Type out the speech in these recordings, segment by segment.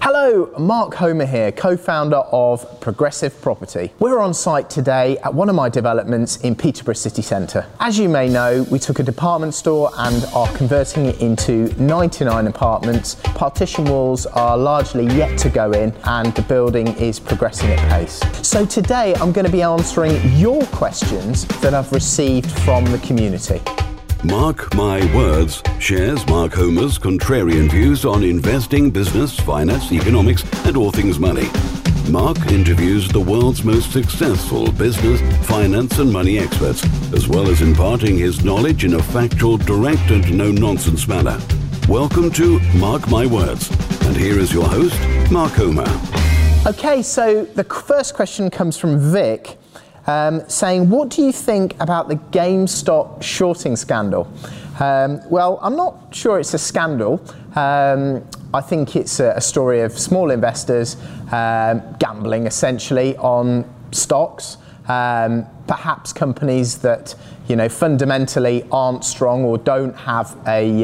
Hello, Mark Homer here, co-founder of Progressive Property. We're on site today at one of my developments in Peterborough city centre. As you may know, we took a department store and are converting it into 99 apartments. Partition walls are largely yet to go in and the building is progressing at pace. So today I'm going to be answering your questions that I've received from the community. Mark My Words shares Mark Homer's contrarian views on investing, business, finance, economics, and all things money. Mark interviews the world's most successful business, finance, and money experts, as well as imparting his knowledge in a factual, direct, and no-nonsense manner. Welcome to Mark My Words, and here is your host, Mark Homer. Okay, so the first question comes from Vic. Saying, what do you think about the GameStop shorting scandal? Well, I'm not sure it's a scandal. I think it's a story of small investors gambling essentially on stocks, perhaps companies that fundamentally aren't strong or don't have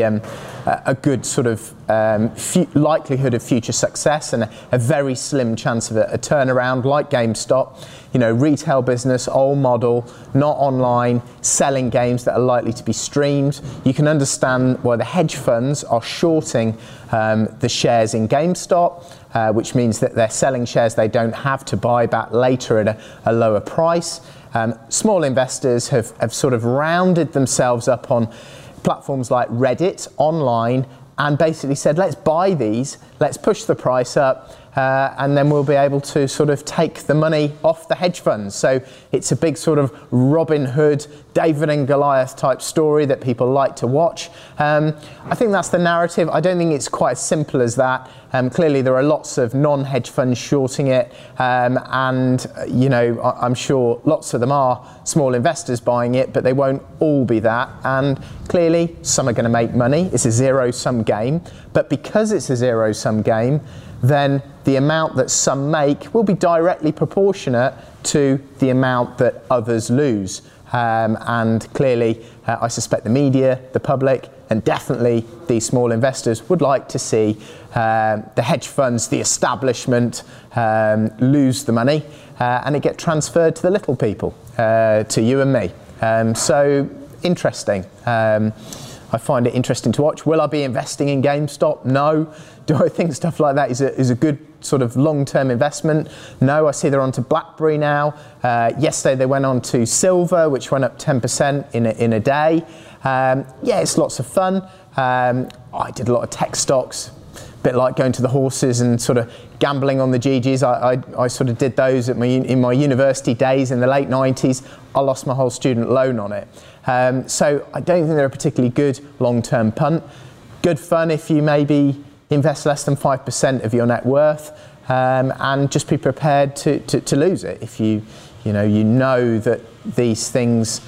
a good sort of likelihood of future success and a very slim chance of a turnaround, like GameStop. Retail business, old model, not online, selling games that are likely to be streamed. You can understand why the hedge funds are shorting the shares in GameStop, which means that they're selling shares they don't have to buy back later at a lower price. Small investors have sort of rounded themselves up on platforms like Reddit online and basically said, let's buy these, let's push the price up, and then we'll be able to sort of take the money off the hedge funds. So it's a big sort of Robin Hood, David and Goliath type story that people like to watch. I think that's the narrative. I don't think it's quite as simple as that. Clearly there are lots of non-hedge funds shorting it, and I'm sure lots of them are small investors buying it, but they won't all be that. And clearly some are going to make money. It's a zero-sum game, but because it's a zero-sum game, then the amount that some make will be directly proportionate to the amount that others lose. And clearly, I suspect the media, the public, and definitely these small investors would like to see the hedge funds, the establishment, lose the money and it get transferred to the little people, to you and me. So interesting. I find it interesting to watch. Will I be investing in GameStop? No. Do I think stuff like that is a good sort of long-term investment? No. I see they're on to BlackBerry now. Yesterday they went on to Silver, which went up 10% in a day. Yeah, it's lots of fun. I did a lot of tech stocks, a bit like going to the horses and sort of gambling on the GGs. I sort of did those in my university days in the late 90s. I lost my whole student loan on it. So I don't think they're a particularly good long-term punt. Good fun if you maybe invest less than 5% of your net worth, and just be prepared to lose it if you know that these things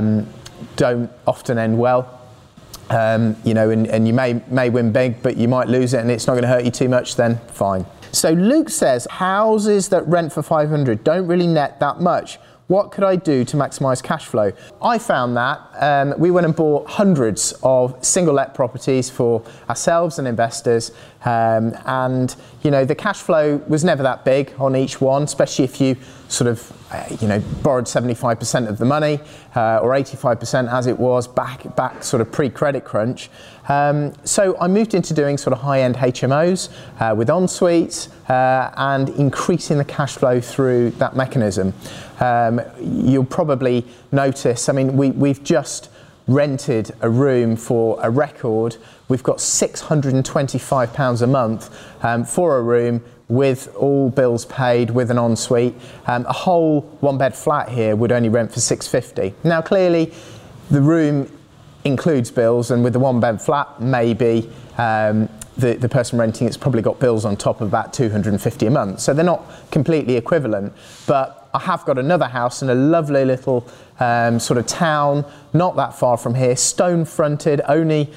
don't often end well. And you may win big, but you might lose it and it's not going to hurt you too much, then fine. So Luke says, houses that rent for 500 don't really net that much. What could I do to maximise cash flow? I found that we went and bought hundreds of single let properties for ourselves and investors, and the cash flow was never that big on each one, especially if you sort of borrowed 75% of the money or 85% as it was back sort of pre-credit crunch. So I moved into doing sort of high-end HMOs with en-suites and increasing the cash flow through that mechanism. You'll probably notice, we've just rented a room for a record. We've got £625 a month for a room with all bills paid, with an ensuite. A whole one-bed flat here would only rent for £650. Now clearly the room includes bills, and with the one-bed flat maybe the person renting it's probably got bills on top of about £250 a month. So they're not completely equivalent, but I have got another house in a lovely little sort of town, not that far from here, stone fronted, only,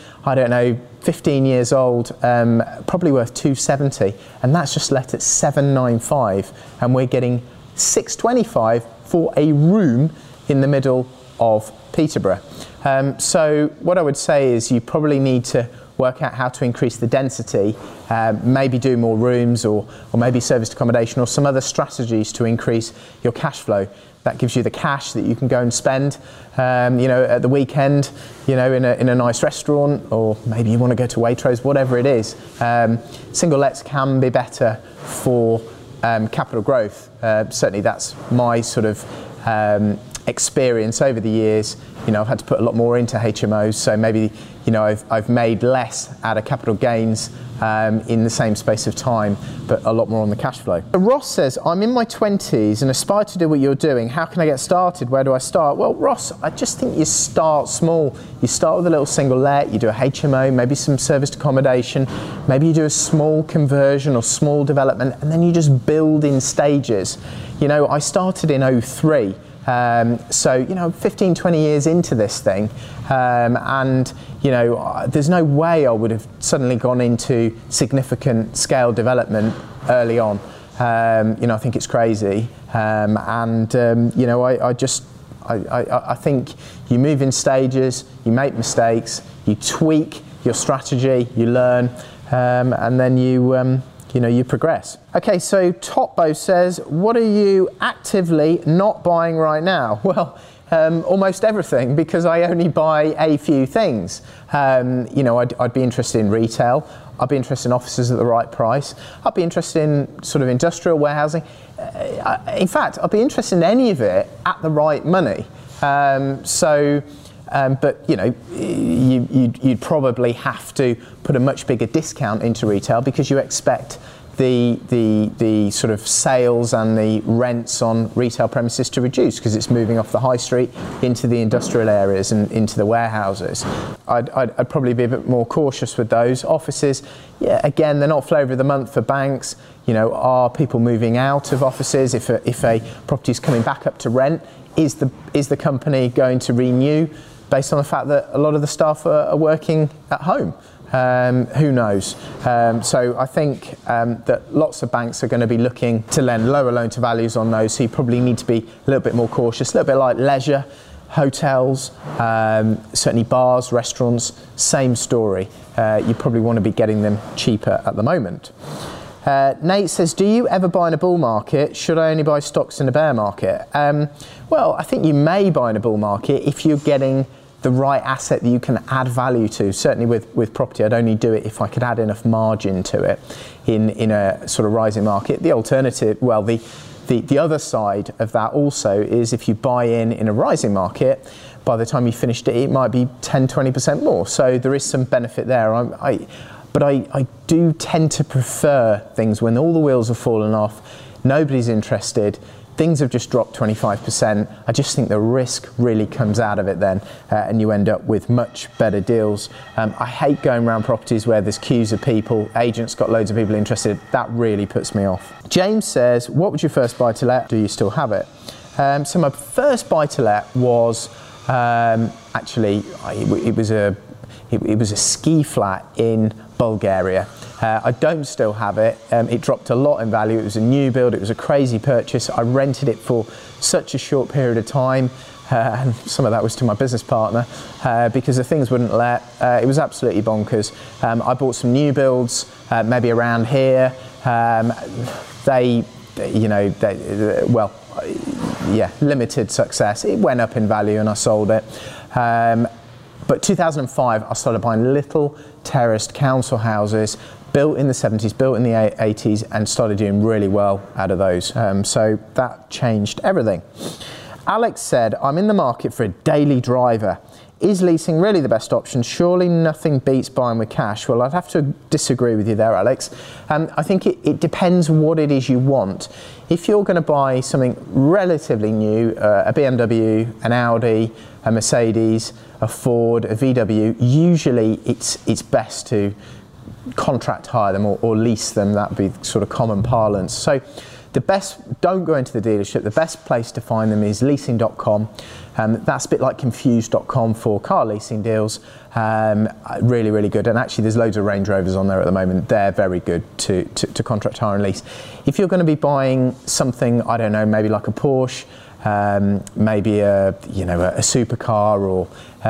15 years old, probably worth 270, and that's just let at 795, and we're getting 625 for a room in the middle of Peterborough. So what I would say is you probably need to work out how to increase the density, maybe do more rooms or maybe serviced accommodation or some other strategies to increase your cash flow. That gives you the cash that you can go and spend, at the weekend, in a nice restaurant, or maybe you want to go to Waitrose, whatever it is. Single lets can be better for capital growth. Certainly that's my sort of experience over the years. I've had to put a lot more into HMOs, so maybe I've made less out of capital gains in the same space of time, but a lot more on the cash flow. Ross says, I'm in my 20s and aspire to do what you're doing. How can I get started? Where do I start? Well, Ross, I just think you start small. You start with a little single let, you do a HMO, maybe some serviced accommodation, maybe you do a small conversion or small development, and then you just build in stages. I started in 03. So 15, 20 years into this thing, and there's no way I would have suddenly gone into significant scale development early on. I think it's crazy, I think you move in stages, you make mistakes, you tweak your strategy, you learn, and then you progress. Okay, so Topbo says, what are you actively not buying right now? Well, almost everything, because I only buy a few things. I'd be interested in retail. I'd be interested in offices at the right price. I'd be interested in sort of industrial warehousing. In fact, I'd be interested in any of it at the right money. But you'd probably have to put a much bigger discount into retail because you expect the sort of sales and the rents on retail premises to reduce because it's moving off the high street into the industrial areas and into the warehouses. I'd probably be a bit more cautious with those. Offices, yeah, again, they're not flavour of the month for banks. Are people moving out of offices? If a property is coming back up to rent, is the company going to renew based on the fact that a lot of the staff are working at home? Who knows? So I think that lots of banks are going to be looking to lend lower loan to values on those, so you probably need to be a little bit more cautious, a little bit like leisure, hotels, certainly bars, restaurants, same story. You probably want to be getting them cheaper at the moment. Nate says, do you ever buy in a bull market? Should I only buy stocks in a bear market? Well, I think you may buy in a bull market if you're getting the right asset that you can add value to. Certainly with property, I'd only do it if I could add enough margin to it in a sort of rising market. The alternative, well, the other side of that also is if you buy in a rising market, by the time you finished it, it might be 10, 20% more. So there is some benefit there. But I do tend to prefer things when all the wheels have fallen off, nobody's interested, things have just dropped 25%. I just think the risk really comes out of it then, and you end up with much better deals. I hate going around properties where there's queues of people, agents got loads of people interested. That really puts me off. James says, what was your first buy to let? Do you still have it? So my first buy to let was actually it was a ski flat in Bulgaria. I don't still have it. It dropped a lot in value. It was a new build. It was a crazy purchase. I rented it for such a short period of time. And some of that was to my business partner because the things wouldn't let. It was absolutely bonkers. I bought some new builds, maybe around here. Limited success. It went up in value and I sold it. But 2005, I started buying little terraced council houses, built in the 70s, built in the 80s, and started doing really well out of those. So that changed everything. Alex said, I'm in the market for a daily driver. Is leasing really the best option? Surely nothing beats buying with cash. Well, I'd have to disagree with you there, Alex. I think it depends what it is you want. If you're going to buy something relatively new, a BMW, an Audi, a Mercedes, a Ford, a VW, usually it's best to contract hire them or lease them. That would be sort of common parlance. So don't go into the dealership. The best place to find them is leasing.com. That's a bit like confused.com for car leasing deals. Really, really good. And actually there's loads of Range Rovers on there at the moment. They're very good to contract hire and lease. If you're going to be buying something, I don't know, maybe like a Porsche, maybe a supercar, or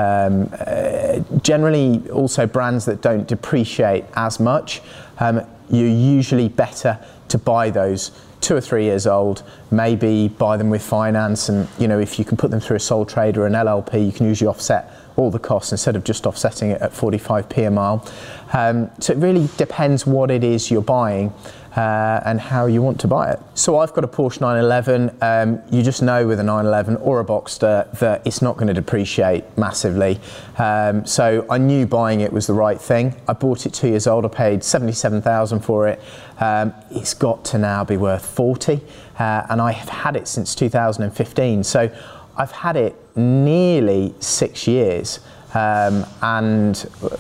generally also brands that don't depreciate as much. You're usually better to buy those 2 or 3 years old, maybe buy them with finance, and if you can put them through a sole trader or an LLP, you can usually offset all the costs instead of just offsetting it at 45p a mile. So it really depends what it is you're buying and how you want to buy it. So I've got a Porsche 911. You just know with a 911 or a Boxster that it's not going to depreciate massively. So I knew buying it was the right thing. I bought it 2 years old. I paid 77,000 for it. It's got to now be worth 40, and I have had it since 2015. So I've had it nearly 6 years. And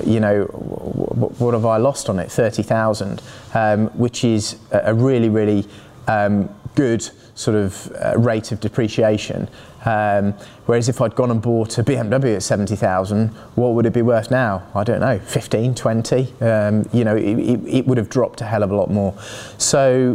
what have I lost on it? 30,000, which is a really, really good sort of rate of depreciation. Whereas if I'd gone and bought a BMW at 70,000, what would it be worth now? I don't know, 15, 20. It would have dropped a hell of a lot more. So,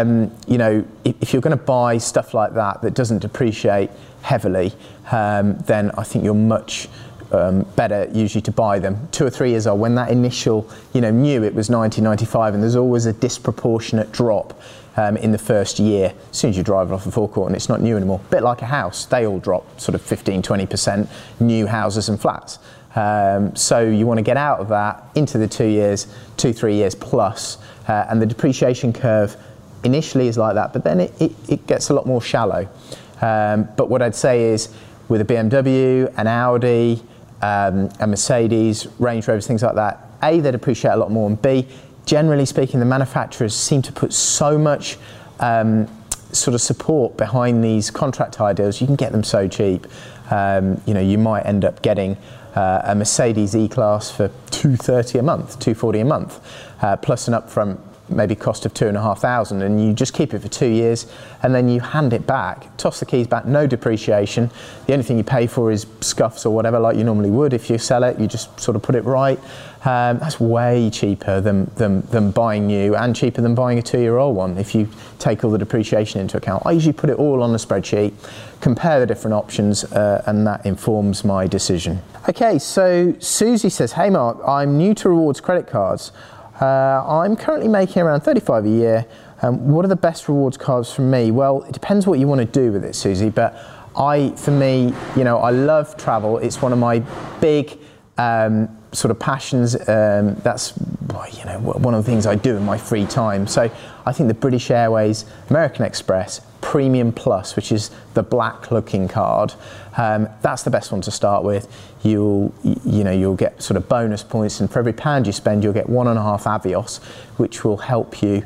if you're going to buy stuff like that doesn't depreciate heavily, then I think you're much better usually to buy them 2 or 3 years old, when that initial, new it was 1995, and there's always a disproportionate drop in the first year as soon as you drive it off the forecourt and it's not new anymore. A bit like a house, they all drop sort of 15-20%, new houses and flats. So you want to get out of that into the 2 years, 2-3 years plus, and the depreciation curve initially is like that, but then it gets a lot more shallow. But what I'd say is, with a BMW, an Audi, a Mercedes, Range Rovers, things like that, A, they depreciate a lot more, and B, generally speaking, the manufacturers seem to put so much sort of support behind these contract hire deals. You can get them so cheap. You might end up getting a Mercedes E-Class for $230 a month, $240 a month, plus an upfront maybe cost of 2,500, and you just keep it for 2 years and then you hand it back, toss the keys back, no depreciation. The only thing you pay for is scuffs or whatever, like you normally would if you sell it. You just sort of put it right. That's way cheaper than buying new, and cheaper than buying a 2-year-old one if you take all the depreciation into account. I usually put it all on a spreadsheet, compare the different options, and that informs my decision. Okay, so Susie says, "Hey Mark, I'm new to rewards credit cards. I'm currently making around 35 a year. What are the best rewards cards for me?" Well, it depends what you want to do with it, Susie, but for me, I love travel. It's one of my big sort of passions. That's one of the things I do in my free time. So I think the British Airways, American Express, Premium Plus, which is the black looking card, that's the best one to start with. You'll get sort of bonus points, and for every £1 you spend, you'll get 1.5 Avios, which will help you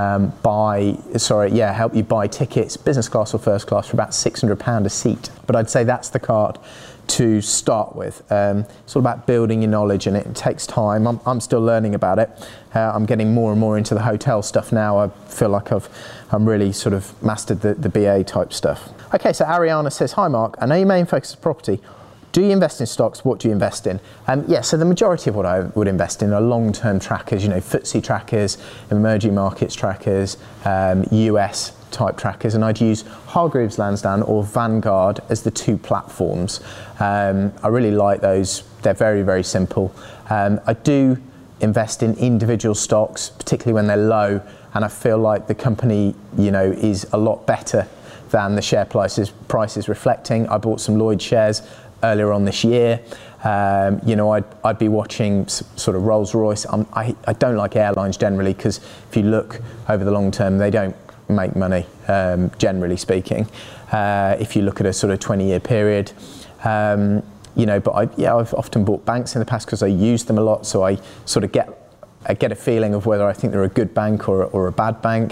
help you buy tickets, business class or first class, for about £600 a seat. But I'd say that's the card to start with. It's all about building your knowledge, and it takes time. I'm still learning about it. I'm getting more and more into the hotel stuff now. I feel like I'm really sort of mastered the BA type stuff. Okay, so Ariana says, "Hi Mark, I know your main focus is property. Do you invest in stocks? What do you invest in?" So the majority of what I would invest in are long-term trackers, FTSE trackers, emerging markets trackers, US type trackers, and I'd use Hargreaves Lansdown or Vanguard as the 2 platforms. I really like those. They're very, very simple. I do invest in individual stocks, particularly when they're low, and I feel like the company, is a lot better than the share prices reflecting. I bought some Lloyd shares earlier on this year. I'd be watching sort of Rolls-Royce. I don't like airlines generally, because if you look over the long term, they don't make money, generally speaking, if you look at a sort of 20-year period. But I've often bought banks in the past because I use them a lot, so I sort of get a feeling of whether I think they're a good bank or a bad bank,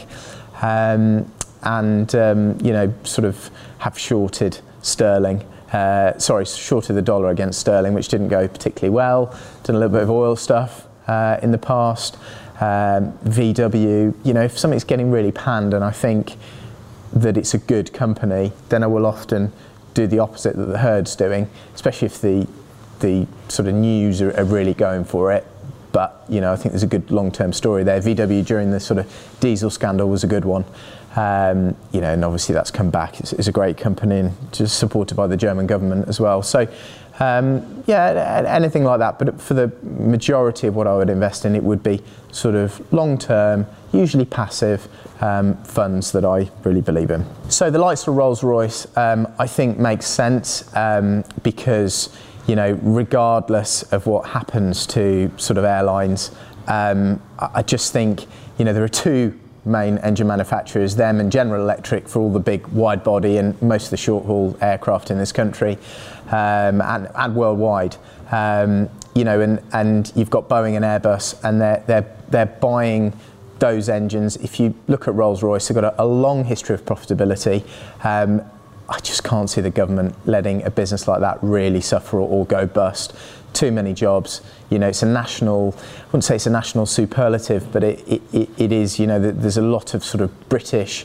sort of have shorted sterling. Shorted the dollar against sterling, which didn't go particularly well. Done a little bit of oil stuff in the past. VW, if something's getting really panned and I think that it's a good company, then I will often do the opposite that the herd's doing, especially if the sort of news are really going for it. but I think there's a good long-term story there. VW during the sort of diesel scandal was a good one. And obviously that's come back. It's a great company and just supported by the German government as well. So, anything like that. But for the majority of what I would invest in, it would be sort of long-term, usually passive funds that I really believe in. So the likes of Rolls-Royce, I think makes sense because, regardless of what happens to sort of airlines, I just think, there are two main engine manufacturers, them and General Electric for all the big wide body and most of the short haul aircraft in this country and worldwide. And you've got Boeing and Airbus, and they're buying those engines. If you look at Rolls-Royce, they've got a long history of profitability. I just can't see the government letting a business like that really suffer or go bust. Too many jobs. It's a national, I wouldn't say it's a national superlative, but it is, there's a lot of sort of British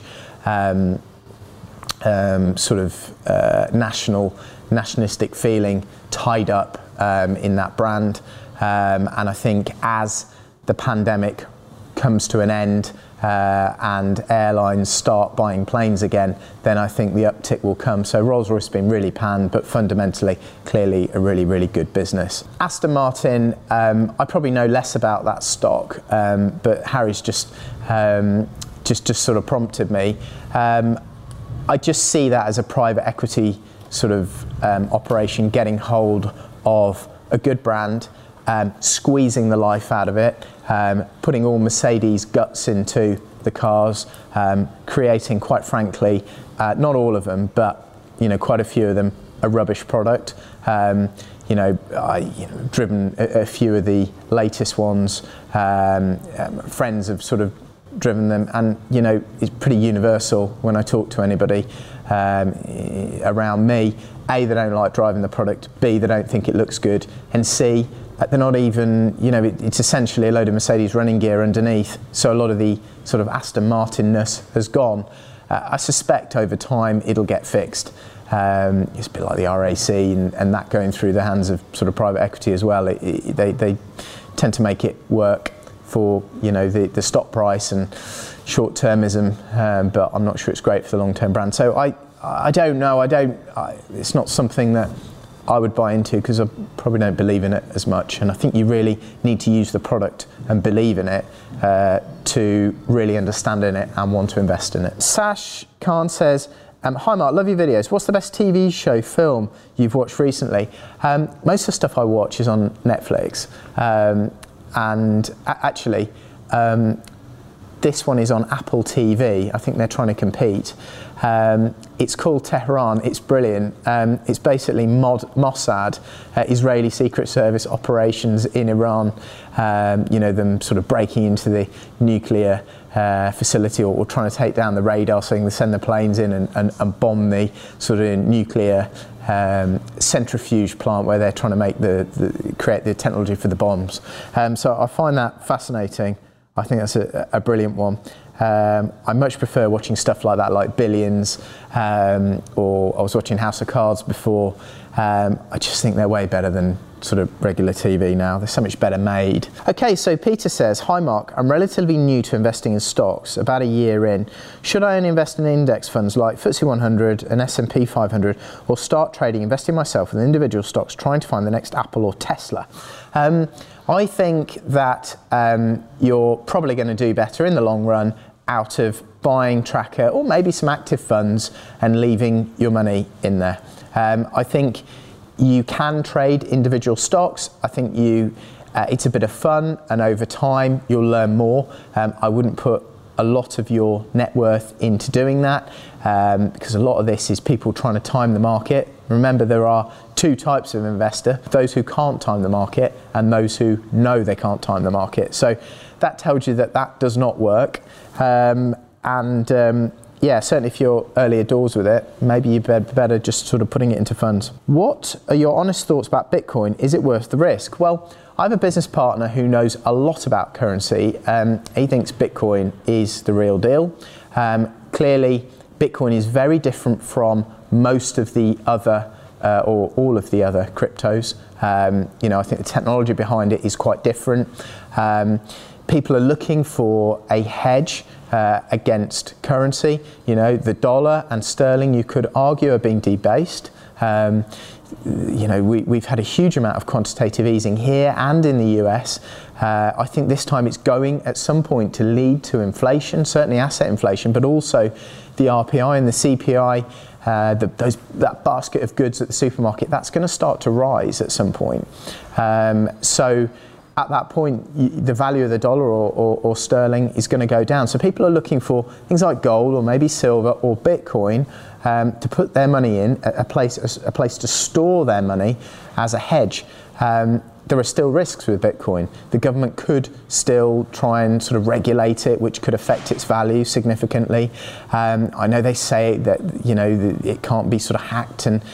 nationalistic feeling tied up in that brand. And I think as the pandemic comes to an end and airlines start buying planes again, then I think the uptick will come. So Rolls-Royce has been really panned, but fundamentally, clearly a really, really good business. Aston Martin, I probably know less about that stock, but Harry's just sort of prompted me. I just see that as a private equity sort of operation, getting hold of a good brand, squeezing the life out of it, putting all Mercedes guts into the cars, creating, quite frankly, not all of them, but quite a few of them, a rubbish product. I've driven a few of the latest ones. Friends have sort of driven them, and it's pretty universal when I talk to anybody around me. A, they don't like driving the product. B, they don't think it looks good. And C, they're not even, it's essentially a load of Mercedes running gear underneath. So a lot of the sort of Aston Martin-ness has gone. I suspect over time it'll get fixed. It's a bit like the RAC and that going through the hands of sort of private equity as well. They tend to make it work for the stock price and short-termism, but I'm not sure it's great for the long-term brand. So I don't know. It's not something that I would buy into because I probably don't believe in it as much. And I think you really need to use the product and believe in it to really understand in it and want to invest in it. Sash Khan says, hi Mark, love your videos. What's the best TV show, film you've watched recently? Most of the stuff I watch is on Netflix. And actually, this one is on Apple TV. I think they're trying to compete. It's called Tehran. It's brilliant. It's basically Mossad, Israeli Secret Service operations in Iran. Them sort of breaking into the nuclear facility or trying to take down the radar, so they send the planes in and bomb the sort of nuclear centrifuge plant where they're trying to create the technology for the bombs. So I find that fascinating. I think that's a brilliant one. I much prefer watching stuff like that, like Billions, or I was watching House of Cards before. I just think they're way better than sort of regular TV now. They're so much better made. Okay, so Peter says, hi Mark, I'm relatively new to investing in stocks, about a year in. Should I only invest in index funds like FTSE 100 and S&P 500, or start trading, investing myself in individual stocks, trying to find the next Apple or Tesla? I think that you're probably going to do better in the long run out of buying Tracker or maybe some active funds and leaving your money in there. I think you can trade individual stocks. I think it's a bit of fun, and over time you'll learn more. I wouldn't put a lot of your net worth into doing that because a lot of this is people trying to time the market. Remember, there are two types of investor: those who can't time the market and those who know they can't time the market. So that tells you that does not work. Yeah, certainly if you're earlier doors with it, maybe you're better just sort of putting it into funds. What are your honest thoughts about Bitcoin? Is it worth the risk? Well, I have a business partner who knows a lot about currency. He thinks Bitcoin is the real deal. Clearly, Bitcoin is very different from most of the other or all of the other cryptos. I think the technology behind it is quite different. People are looking for a hedge against currency. The dollar and sterling, you could argue, are being debased. We've had a huge amount of quantitative easing here and in the US. I think this time it's going at some point to lead to inflation, certainly asset inflation, but also the RPI and the CPI, that basket of goods at the supermarket, that's going to start to rise at some point. So at that point, the value of the dollar or sterling is going to go down. So people are looking for things like gold or maybe silver or Bitcoin to put their money in, a place to store their money as a hedge. There are still risks with Bitcoin. The government could still try and sort of regulate it, which could affect its value significantly. I know they say that it can't be sort of hacked and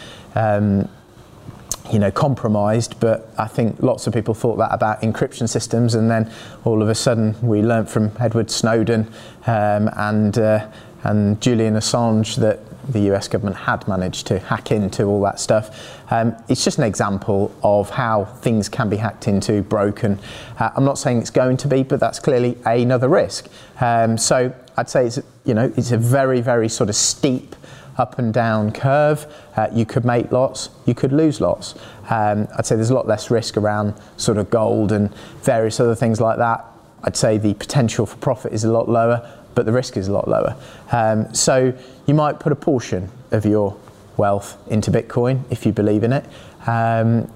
compromised, but I think lots of people thought that about encryption systems, and then all of a sudden we learnt from Edward Snowden and Julian Assange that the US government had managed to hack into all that stuff. It's just an example of how things can be hacked into, broken. I'm not saying it's going to be, but that's clearly another risk. So I'd say it's a very, very sort of steep up and down curve. You could make lots, you could lose lots. I'd say there's a lot less risk around sort of gold and various other things like that. I'd say the potential for profit is a lot lower, but the risk is a lot lower. So you might put a portion of your wealth into Bitcoin if you believe in it. I've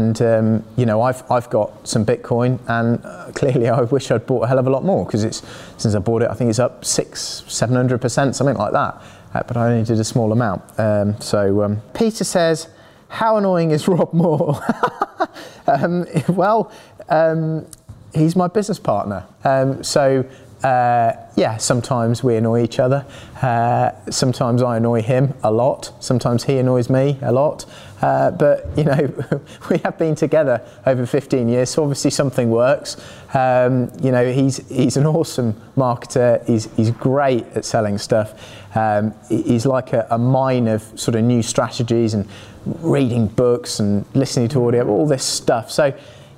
got some Bitcoin, and clearly I wish I'd bought a hell of a lot more, because since I bought it, I think it's up 600-700%, something like that. But I only did a small amount. Peter says, how annoying is Rob Moore? He's my business partner. Sometimes we annoy each other. Sometimes I annoy him a lot. Sometimes he annoys me a lot. But we have been together over 15 years, so obviously something works. He's an awesome marketer. He's great at selling stuff. He's like a mine of sort of new strategies and reading books and listening to audio, all this stuff. So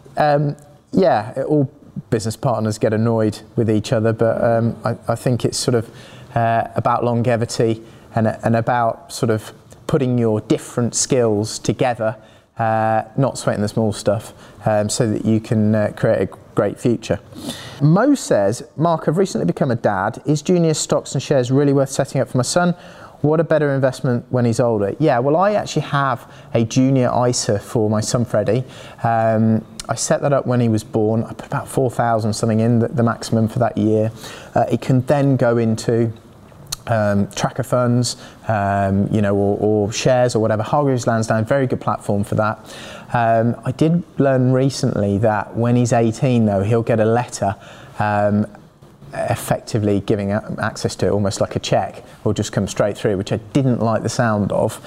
all business partners get annoyed with each other, but I think it's sort of about longevity and about sort of putting your different skills together, not sweating the small stuff, so that you can create a great future. Mo says, Mark, I've recently become a dad. Is Junior stocks and shares really worth setting up for my son? What a better investment when he's older? Yeah, well, I actually have a Junior ISA for my son Freddie. I set that up when he was born. I put about 4,000 something in, the maximum for that year. It can then go into tracker funds, or shares or whatever. Hargreaves Lansdown, very good platform for that. I did learn recently that when he's 18, though, he'll get a letter effectively giving access to it, almost like a check, will just come straight through, which I didn't like the sound of.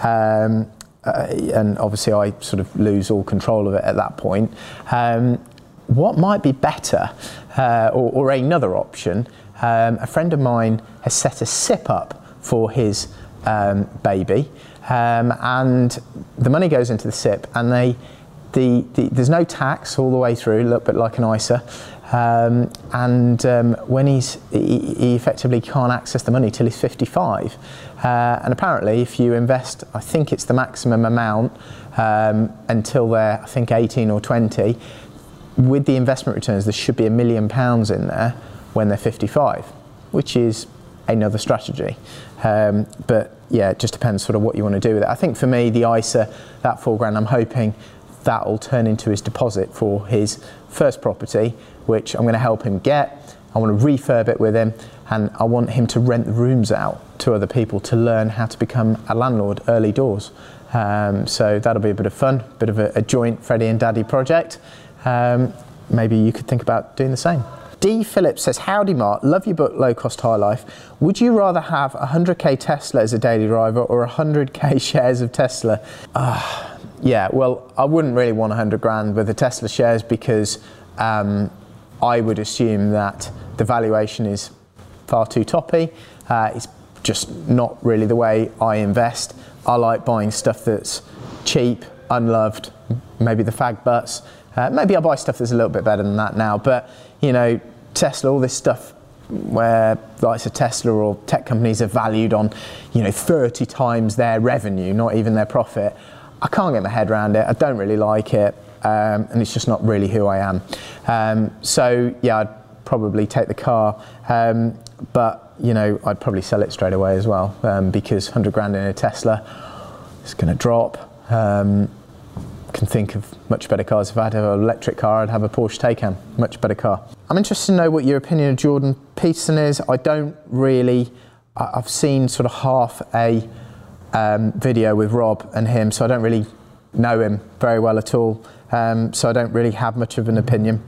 And obviously I sort of lose all control of it at that point. What might be better, or another option, a friend of mine has set a SIP up for his baby, and the money goes into the SIP, and there's no tax all the way through, a little bit like an ISA. When he effectively can't access the money till he's 55, and apparently if you invest, I think it's the maximum amount until they're, I think, 18 or 20, with the investment returns there should be £1 million in there when they're 55, which is another strategy. But yeah, it just depends sort of what you want to do with it. I think for me, the ISA, that £4,000, I'm hoping that'll turn into his deposit for his first property, which I'm going to help him get. I want to refurb it with him, and I want him to rent the rooms out to other people to learn how to become a landlord early doors. So that'll be a bit of fun, bit of a joint Freddie and Daddy project. Maybe you could think about doing the same. D. Phillips says, howdy Mark, love your book Low Cost High Life. Would you rather have 100k Tesla as a daily driver or 100k shares of Tesla? Yeah, well, I wouldn't really want 100 grand with the Tesla shares, because I would assume that the valuation is far too toppy. It's just not really the way I invest. I like buying stuff that's cheap, unloved, maybe the fag butts. Maybe I buy stuff that's a little bit better than that now, but you know, Tesla, all this stuff where likes of Tesla or tech companies are valued on, you know, 30 times their revenue, not even their profit. I can't get my head around it. I don't really like it, and it's just not really who I am. So yeah, I'd probably take the car, but you know, I'd probably sell it straight away as well, because 100 grand in a Tesla is going to drop. Can think of much better cars. If I had an electric car, I'd have a Porsche Taycan, much better car. I'm interested to know what your opinion of Jordan Peterson is. I don't really, I've seen sort of half a video with Rob and him, so I don't really know him very well at all, so I don't really have much of an opinion.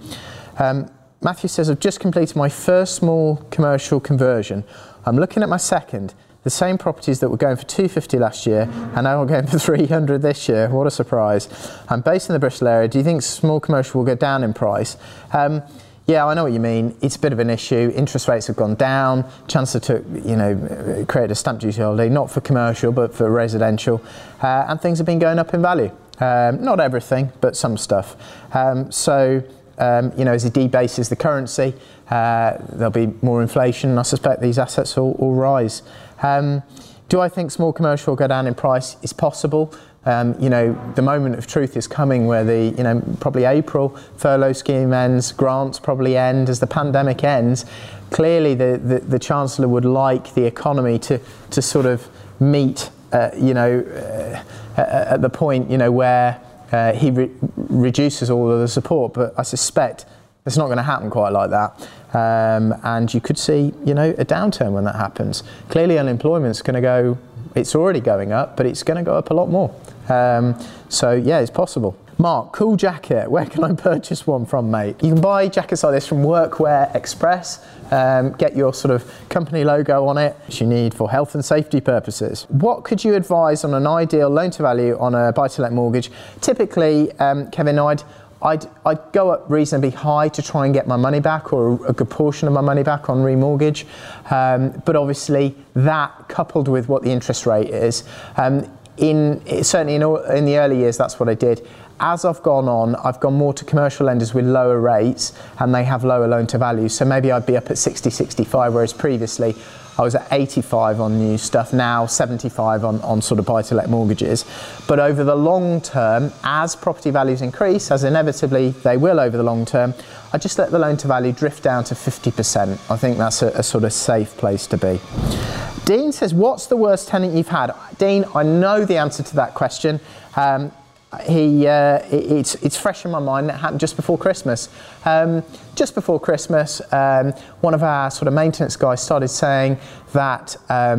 Matthew says, I've just completed my first small commercial conversion. I'm looking at my second. The same properties that were going for 250 last year and now are going for 300 this year. What a surprise. I'm based in the Bristol area. Do you think small commercial will go down in price? Yeah, I know what you mean. It's a bit of an issue. Interest rates have gone down. Chancellor took, you know, created a stamp duty holiday, not for commercial, but for residential. And things have been going up in value. Not everything, but some stuff. So, you know, as he debases the currency, there'll be more inflation, and I suspect these assets will rise. Do I think small commercial will go down in price? It's possible. You know, the moment of truth is coming where the, you know, probably April, furlough scheme ends, grants probably end as the pandemic ends. Clearly the Chancellor would like the economy to sort of meet, you know, at the point, you know, where he reduces all of the support, but I suspect it's not going to happen quite like that. And you could see, you know, a downturn when that happens. Clearly unemployment's going to go, it's already going up, but it's going to go up a lot more. So yeah, it's possible. Mark, cool jacket. Where can I purchase one from, mate? You can buy jackets like this from Workwear Express. Get your sort of company logo on it, which you need for health and safety purposes. What could you advise on an ideal loan to value on a buy-to-let mortgage? Typically, Kevin, I'd go up reasonably high to try and get my money back, or a good portion of my money back on remortgage. But obviously that coupled with what the interest rate is, certainly in the early years, that's what I did. As I've gone on, I've gone more to commercial lenders with lower rates, and they have lower loan to value. So maybe I'd be up at 60, 65, whereas previously I was at 85 on new stuff, now 75 on sort of buy-to-let mortgages. But over the long term, as property values increase, as inevitably they will over the long term, I just let the loan to value drift down to 50%. I think that's a sort of safe place to be. Dean says, what's the worst tenant you've had? Dean, I know the answer to that question. It's fresh in my mind. It happened just before Christmas. Just before Christmas, one of our sort of maintenance guys started saying that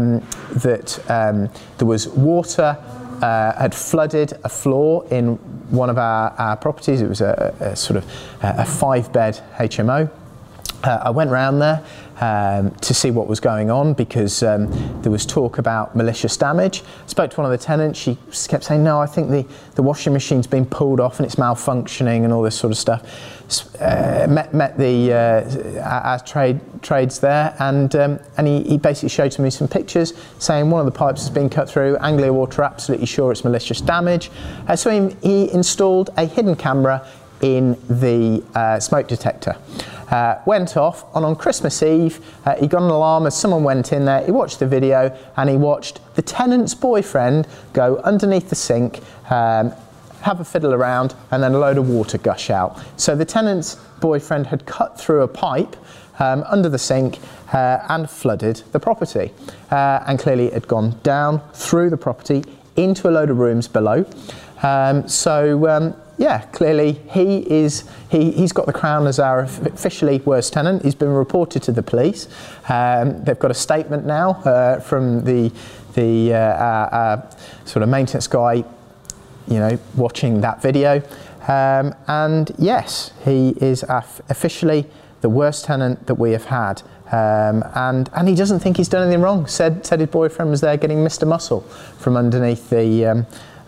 there was water had flooded a floor in one of our properties. It was a sort of a 5-bed HMO. I went round there to see what was going on, because there was talk about malicious damage. Spoke to one of the tenants. She kept saying, no, I think the washing machine's been pulled off and it's malfunctioning and all this sort of stuff. Met the our trades there, and he basically showed me some pictures saying one of the pipes has been cut through. Anglia Water are absolutely sure it's malicious damage. So he installed a hidden camera in the smoke detector. Went off, and on Christmas Eve he got an alarm as someone went in there. He watched the video, and he watched the tenant's boyfriend go underneath the sink, have a fiddle around, and then a load of water gush out. So the tenant's boyfriend had cut through a pipe under the sink and flooded the property, and clearly it had gone down through the property into a load of rooms below. Yeah, clearly he's got the crown as our officially worst tenant. He's been reported to the police. They've got a statement now from the sort of maintenance guy, you know, watching that video. And yes, he is officially the worst tenant that we have had. And he doesn't think he's done anything wrong. Said his boyfriend was there getting Mr. Muscle from underneath the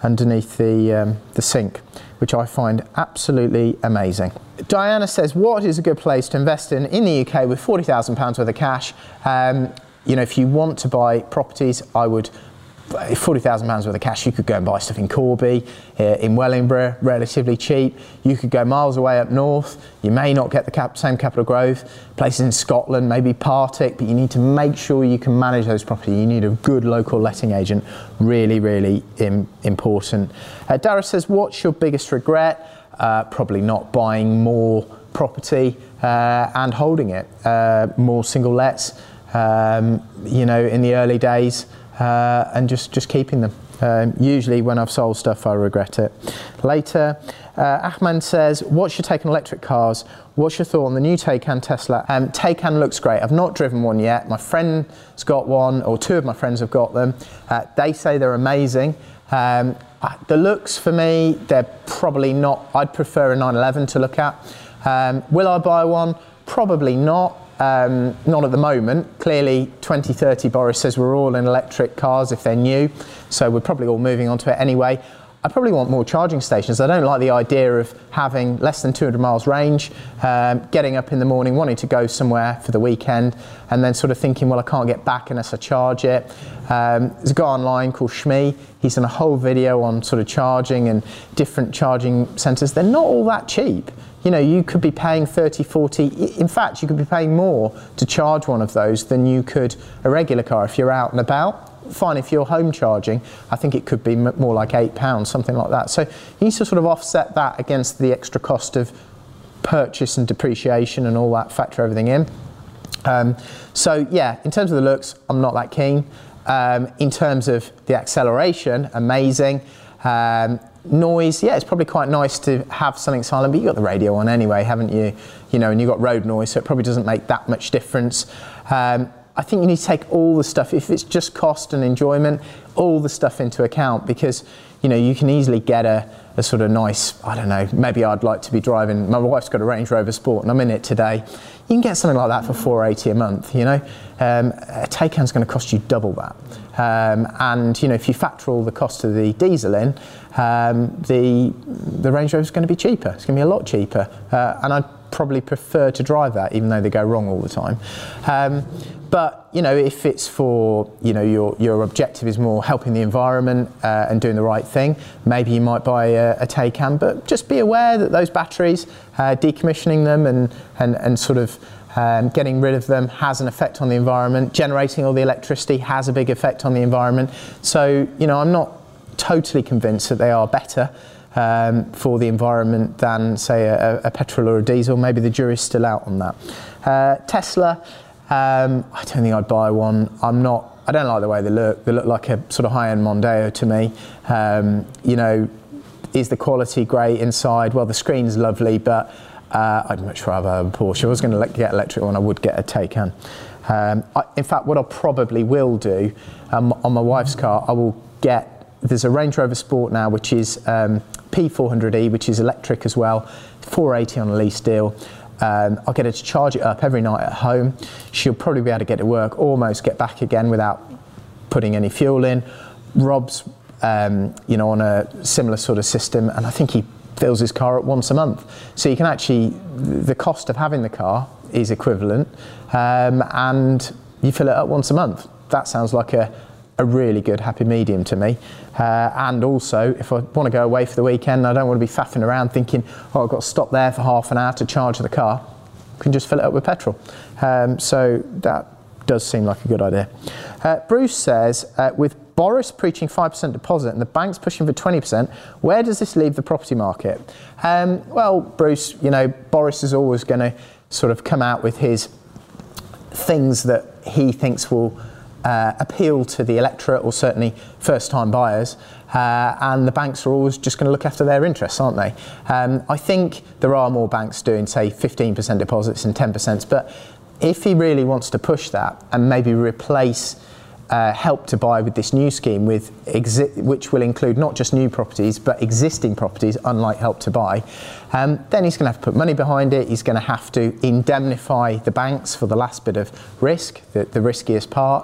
sink, which I find absolutely amazing. Diana says, what is a good place to invest in the UK with £40,000 worth of cash? You know, if you want to buy properties, I would £40,000 worth of cash, you could go and buy stuff in Corby, in Wellingborough, relatively cheap. You could go miles away up north. You may not get the same capital growth. Places in Scotland, maybe Partick, but you need to make sure you can manage those properties. You need a good local letting agent. Really, really important. Dara says, what's your biggest regret? Probably not buying more property and holding it. More single lets, you know, in the early days. And just keeping them. Usually when I've sold stuff, I regret it later. Ahmed says, what's your take on electric cars? What's your thought on the new Taycan Tesla? Taycan looks great. I've not driven one yet. My friend's got one, or two of my friends have got them. They say they're amazing. The looks for me, they're probably not. I'd prefer a 911 to look at. Will I buy one? Probably not. Not at the moment. Clearly 2030 Boris says we're all in electric cars if they're new, so we're probably all moving on to it anyway. I probably want more charging stations. I don't like the idea of having less than 200 miles range, getting up in the morning wanting to go somewhere for the weekend and then sort of thinking, well, I can't get back unless I charge it. There's a guy online called Shmi. He's done a whole video on sort of charging and different charging centres. They're not all that cheap. You know, you could be paying 30, 40, in fact, you could be paying more to charge one of those than you could a regular car if you're out and about. Fine, if you're home charging, I think it could be more like £8, something like that. So you need to sort of offset that against the extra cost of purchase and depreciation and all that, factor everything in. So yeah, in terms of the looks, I'm not that keen. In terms of the acceleration, amazing. Noise, yeah, it's probably quite nice to have something silent, but you've got the radio on anyway, haven't you? You know, and you've got road noise, so it probably doesn't make that much difference. I think you need to take all the stuff, if it's just cost and enjoyment, all the stuff into account, because, you know, you can easily get a sort of nice, I don't know, maybe I'd like to be driving, my wife's got a Range Rover Sport and I'm in it today. You can get something like that for $480 a month, you know. A Taycan's going to cost you double that. And, you know, if you factor all the cost of the diesel in, the Range Rover's going to be cheaper. It's going to be a lot cheaper. And I'd probably prefer to drive that, even though they go wrong all the time. But, you know, if it's for, you know, your objective is more helping the environment and doing the right thing, maybe you might buy a Taycan, but just be aware that those batteries, decommissioning them and sort of getting rid of them has an effect on the environment. Generating all the electricity has a big effect on the environment. So, you know, I'm not totally convinced that they are better for the environment than, say, a petrol or a diesel. Maybe the jury's still out on that. Tesla, I don't think I'd buy one. I don't like the way they look. They look like a sort of high-end Mondeo to me. You know, is the quality great inside? Well, the screen's lovely, but I'd much rather have a Porsche. If I was going to get electric one, I would get a Taycan. In fact, what I probably will do on my wife's car, I will get, there's a Range Rover Sport now, which is P400e, which is electric as well, $480 on a lease deal. I'll get her to charge it up every night at home. She'll probably be able to get to work, almost get back again without putting any fuel in. Rob's, you know, on a similar sort of system, and I think he fills his car up once a month. So you can actually, the cost of having the car is equivalent, and you fill it up once a month. That sounds like a really good happy medium to me. And also, if I want to go away for the weekend, I don't want to be faffing around thinking, oh, I've got to stop there for half an hour to charge the car. I can just fill it up with petrol. So that does seem like a good idea. Bruce says, with Boris preaching 5% deposit and the banks pushing for 20%, where does this leave the property market? Well, Bruce, you know, Boris is always going to sort of come out with his things that he thinks will appeal to the electorate, or certainly first-time buyers, and the banks are always just going to look after their interests, aren't they? I think there are more banks doing, say, 15% deposits and 10%, but if he really wants to push that and maybe replace Help to Buy with this new scheme, which will include not just new properties but existing properties, unlike Help to Buy, then he's going to have to put money behind it. He's going to have to indemnify the banks for the last bit of risk, the riskiest part.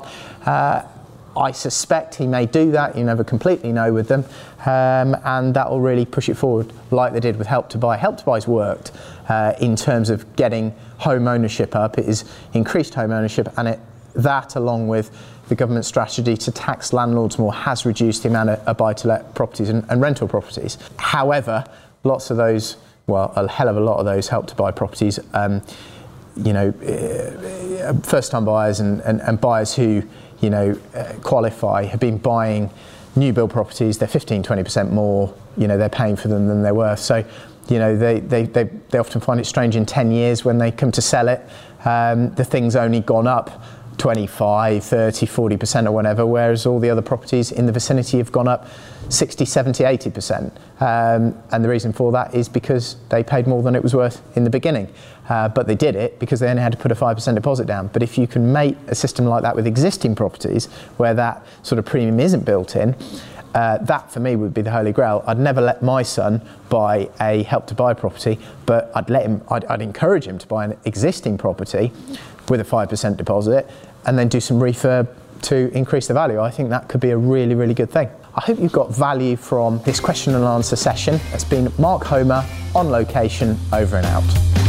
I suspect he may do that. You never completely know with them, and that will really push it forward like they did with Help to Buy. Help to Buy's worked in terms of getting home ownership up. It has increased home ownership, and that, along with the government strategy to tax landlords more, has reduced the amount of buy-to-let properties and rental properties. However, lots of those, well, a hell of a lot of those Help to Buy properties, first-time buyers and buyers who, qualify, have been buying new build properties. They're 15-20% more, they're paying for them than they're worth. So, they often find it strange in 10 years when they come to sell it, the thing's only gone up 25, 30, 40% or whatever, whereas all the other properties in the vicinity have gone up 60, 70, 80%. And the reason for that is because they paid more than it was worth in the beginning. But they did it because they only had to put a 5% deposit down. But if you can make a system like that with existing properties where that sort of premium isn't built in, that for me would be the holy grail. I'd never let my son buy a Help to Buy property, but I'd encourage him to buy an existing property with a 5% deposit and then do some refurb to increase the value. I think that could be a really, really good thing. I hope you've got value from this question and answer session. It's been Mark Homer, On Location, over and out.